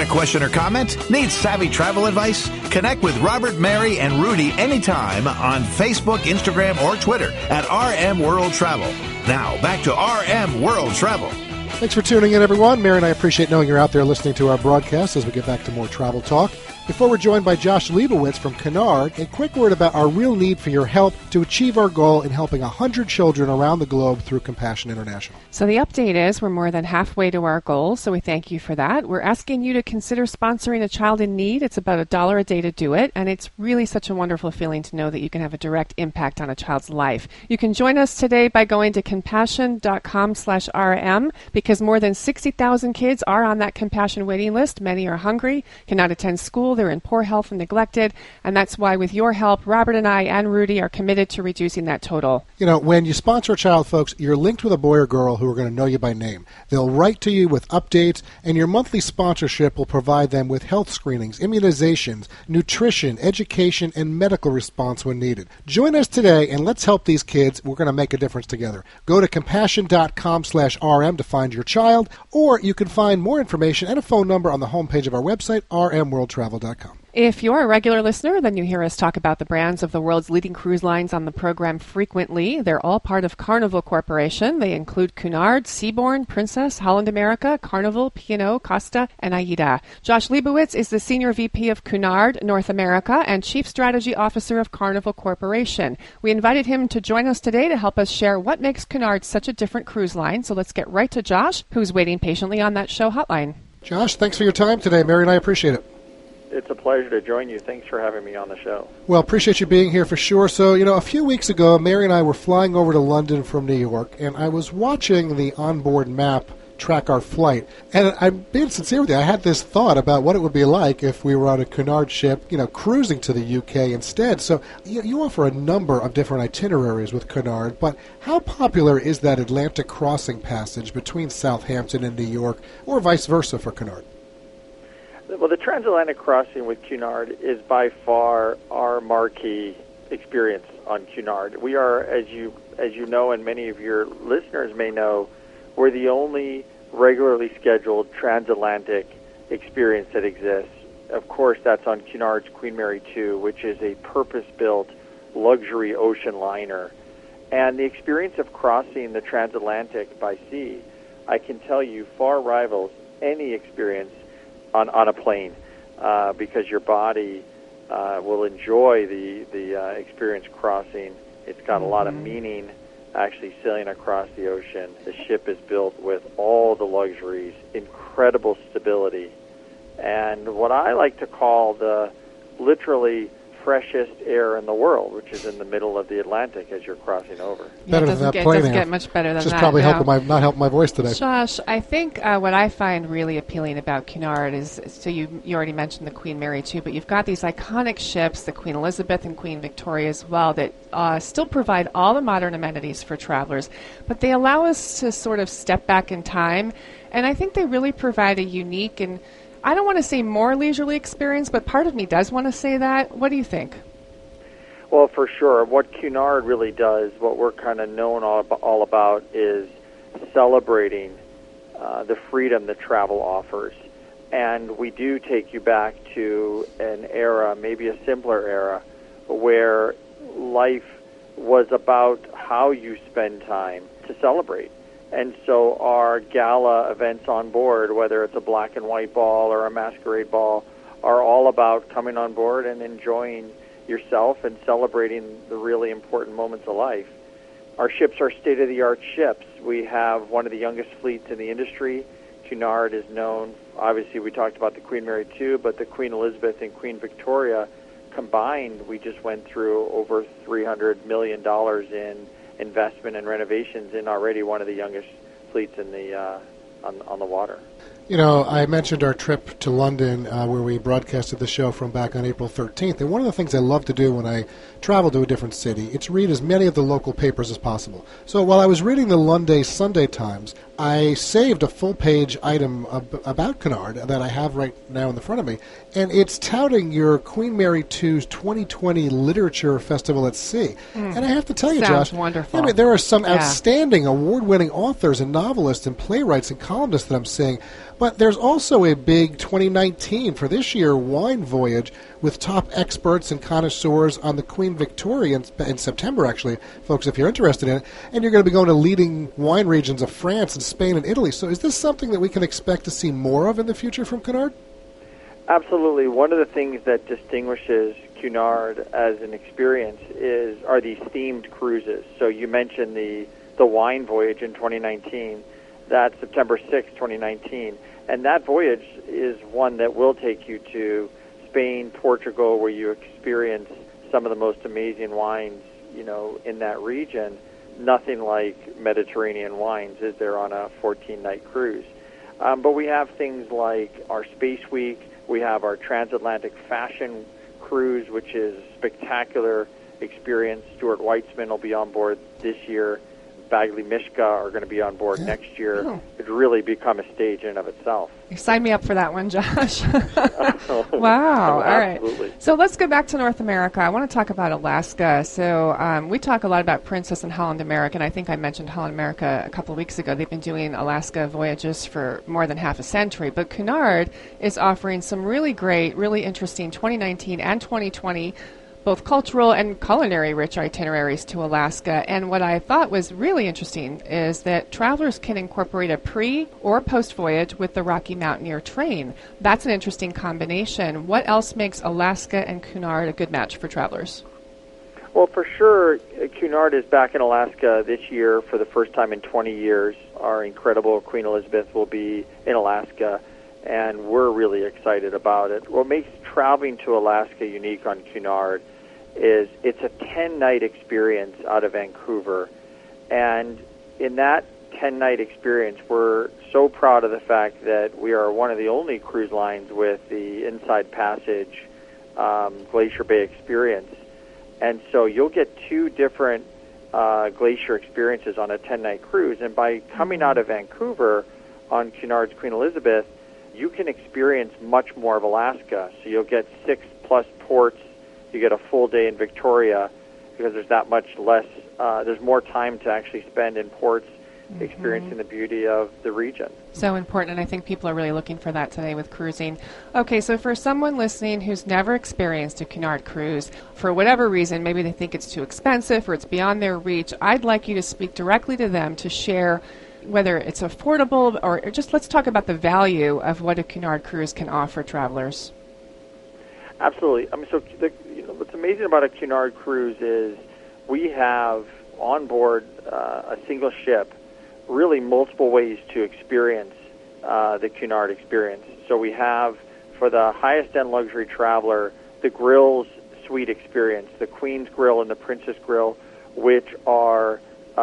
a question or comment? Need savvy travel advice? Connect with Robert, Mary, and Rudy anytime on Facebook, Instagram, or Twitter at RM World Travel. Now, back to RM World Travel. Thanks for tuning in, everyone. Mary and I appreciate knowing you're out there listening to our broadcast as we get back to more travel talk. Before we're joined by Josh Leibowitz from Cunard, a quick word about our real need for your help to achieve our goal in helping 100 children around the globe through Compassion International. So the update is we're more than halfway to our goal, so we thank you for that. We're asking you to consider sponsoring a child in need. It's about $1 a day to do it, and it's really such a wonderful feeling to know that you can have a direct impact on a child's life. You can join us today by going to compassion.com/RM because more than 60,000 kids are on that Compassion waiting list. Many are hungry, cannot attend school, they're in poor health and neglected, and that's why with your help, Robert and I and Rudy are committed to reducing that total. You know, when you sponsor a child, folks, you're linked with a boy or girl who are going to know you by name. They'll write to you with updates, and your monthly sponsorship will provide them with health screenings, immunizations, nutrition, education, and medical response when needed. Join us today, and let's help these kids. We're going to make a difference together. Go to compassion.com/RM to find your child, or you can find more information and a phone number on the homepage of our website, rmworldtravel.com. If you're a regular listener, then you hear us talk about the brands of the world's leading cruise lines on the program frequently. They're all part of Carnival Corporation. They include Cunard, Seabourn, Princess, Holland America, Carnival, P&O, Costa, and AIDA. Josh Leibowitz is the Senior VP of Cunard North America and Chief Strategy Officer of Carnival Corporation. We invited him to join us today to help us share what makes Cunard such a different cruise line. So let's get right to Josh, who's waiting patiently on that show hotline. Josh, thanks for your time today. Mary and I appreciate it. It's a pleasure to join you. Thanks for having me on the show. Well, appreciate you being here for sure. So, a few weeks ago, Mary and I were flying over to London from New York, and I was watching the onboard map track our flight. And I'm being sincere with you, I had this thought about what it would be like if we were on a Cunard ship, cruising to the UK instead. So you offer a number of different itineraries with Cunard, but how popular is that Atlantic crossing passage between Southampton and New York, or vice versa for Cunard? Well, the transatlantic crossing with Cunard is by far our marquee experience on Cunard. We are, as you know, and many of your listeners may know, we're the only regularly scheduled transatlantic experience that exists. Of course, that's on Cunard's Queen Mary 2, which is a purpose-built luxury ocean liner. And the experience of crossing the transatlantic by sea, I can tell you, far rivals any experience on a plane, because your body will enjoy the experience crossing. It's got a lot of meaning actually sailing across the ocean. The ship is built with all the luxuries, incredible stability, and what I like to call the literally freshest air in the world, which is in the middle of the Atlantic as you're crossing over. Better than that plane. It doesn't get much better than that. Just probably not helping my voice today. Josh, I think what I find really appealing about Cunard is, so you already mentioned the Queen Mary too, but you've got these iconic ships, the Queen Elizabeth and Queen Victoria as well, that still provide all the modern amenities for travelers, but they allow us to sort of step back in time, and I think they really provide a unique and, I don't want to say more leisurely experience, but part of me does want to say that. What do you think? Well, for sure. What Cunard really does, what we're kind of known all about, is celebrating the freedom that travel offers. And we do take you back to an era, maybe a simpler era, where life was about how you spend time to celebrate. And so our gala events on board, whether it's a black and white ball or a masquerade ball, are all about coming on board and enjoying yourself and celebrating the really important moments of life. Our ships are state-of-the-art ships. We have one of the youngest fleets in the industry. Cunard is known, obviously we talked about the Queen Mary 2, but the Queen Elizabeth and Queen Victoria combined, we just went through over $300 million in investment and renovations in already one of the youngest fleets in the on the water. I mentioned our trip to London where we broadcasted the show from back on April 13th, and one of the things I love to do when I travel to a different city, it's read as many of the local papers as possible. So while I was reading the London Sunday Times, I saved a full-page item about Cunard that I have right now in the front of me, and it's touting your Queen Mary 2's 2020 Literature Festival at Sea. And I have to tell you, Sounds Josh, wonderful. There are some outstanding award-winning authors and novelists and playwrights and columnists that I'm seeing. But there's also a big 2019 for this year wine voyage with top experts and connoisseurs on the Queen Victoria in September, actually, folks, if you're interested in it. And you're going to be going to leading wine regions of France and Spain and Italy. So is this something that we can expect to see more of in the future from Cunard? Absolutely. One of the things that distinguishes Cunard as an experience are these themed cruises. So you mentioned the wine voyage in 2019. That's September 6, 2019. And that voyage is one that will take you to Spain, Portugal, where you experience some of the most amazing wines, in that region. Nothing like Mediterranean wines is there on a 14-night cruise. But we have things like our Space Week. We have our transatlantic fashion cruise, which is a spectacular experience. Stuart Weitzman will be on board this year. Bagley Mishka are going to be on board next year. Oh. It's really become a stage in and of itself. You sign me up for that one, Josh. Wow. All right. Absolutely. So let's go back to North America. I want to talk about Alaska. So we talk a lot about Princess and Holland America, and I think I mentioned Holland America a couple of weeks ago. They've been doing Alaska voyages for more than half a century. But Cunard is offering some really great, really interesting 2019 and 2020 both cultural and culinary-rich itineraries to Alaska. And what I thought was really interesting is that travelers can incorporate a pre- or post-voyage with the Rocky Mountaineer train. That's an interesting combination. What else makes Alaska and Cunard a good match for travelers? Well, for sure, Cunard is back in Alaska this year for the first time in 20 years. Our incredible Queen Elizabeth will be in Alaska, and we're really excited about it. What makes traveling to Alaska unique on Cunard is it's a 10-night experience out of Vancouver. And in that 10-night experience, we're so proud of the fact that we are one of the only cruise lines with the Inside Passage Glacier Bay experience. And so you'll get two different glacier experiences on a 10-night cruise. And by coming out of Vancouver on Cunard's Queen Elizabeth, you can experience much more of Alaska. So you'll get 6+ ports. You get a full day in Victoria because there's that much less, there's more time to actually spend in ports experiencing the beauty of the region. So important, and I think people are really looking for that today with cruising. Okay, so for someone listening who's never experienced a Cunard cruise, for whatever reason, maybe they think it's too expensive or it's beyond their reach, I'd like you to speak directly to them to share whether it's affordable or just let's talk about the value of what a Cunard cruise can offer travelers. Absolutely. I mean, so what's amazing about a Cunard cruise is we have on board a single ship really multiple ways to experience the Cunard experience. So we have, for the highest-end luxury traveler, the Grills Suite experience, the Queen's Grill and the Princess Grill, which are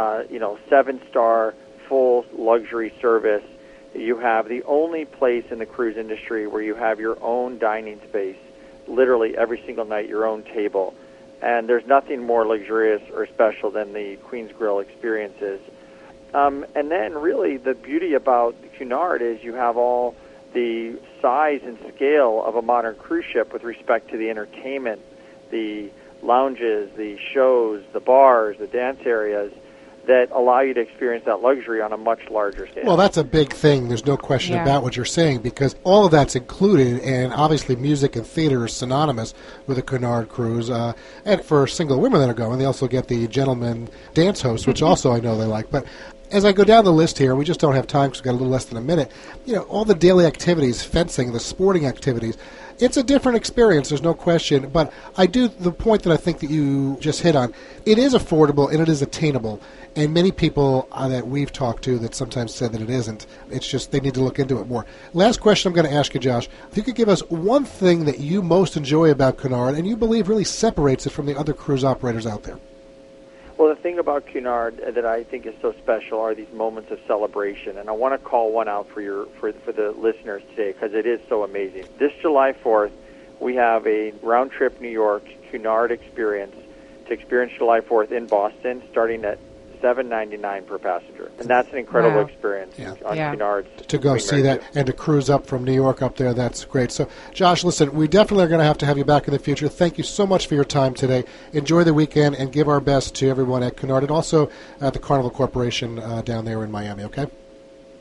7-star full luxury service. You have the only place in the cruise industry where you have your own dining space. Literally every single night, your own table. And there's nothing more luxurious or special than the Queen's Grill experiences. And then really the beauty about Cunard is you have all the size and scale of a modern cruise ship with respect to the entertainment, the lounges, the shows, the bars, the dance areas, that allow you to experience that luxury on a much larger scale. Well, that's a big thing. There's no question about what you're saying, because all of that's included, and obviously music and theater is synonymous with a Cunard cruise. And for single women that are going, they also get the gentleman dance host, which also I know they like. But as I go down the list here, we just don't have time because we've got a little less than a minute. All the daily activities, fencing, the sporting activities, it's a different experience, there's no question. But the point that I think that you just hit on, it is affordable and it is attainable. And many people that we've talked to that sometimes said that it isn't. It's just they need to look into it more. Last question I'm going to ask you, Josh. If you could give us one thing that you most enjoy about Cunard and you believe really separates it from the other cruise operators out there. Well, the thing about Cunard that I think is so special are these moments of celebration, and I want to call one out for the listeners today because it is so amazing. This July 4th, we have a round-trip New York Cunard experience to experience July 4th in Boston, starting at $7.99 per passenger, and that's an incredible experience on Cunard's. To go see that and to cruise up from New York up there, that's great. So, Josh, listen, we definitely are going to have you back in the future. Thank you so much for your time today. Enjoy the weekend and give our best to everyone at Cunard and also at the Carnival Corporation down there in Miami, okay?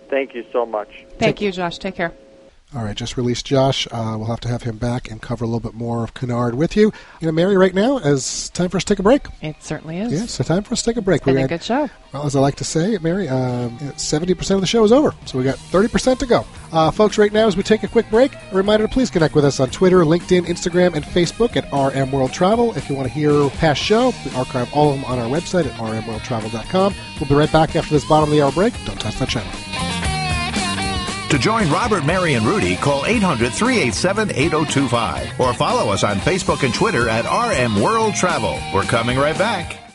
Thank you so much. Thank you, Josh. Take care. All right, just released Josh. We'll have to have him back and cover a little bit more of Cunard with you. Mary, right now, it's time for us to take a break. It certainly is. Yeah, so time for us to take a break. It's been a good show. Well, as I like to say, Mary, 70% of the show is over, so we got 30% to go. Folks, right now, as we take a quick break, a reminder to please connect with us on Twitter, LinkedIn, Instagram, and Facebook at RM World Travel. If you want to hear past show, we archive all of them on our website at rmworldtravel.com. We'll be right back after this bottom of the hour break. Don't touch that channel. To join Robert, Mary, and Rudy, call 800-387-8025 or follow us on Facebook and Twitter at RM World Travel. We're coming right back.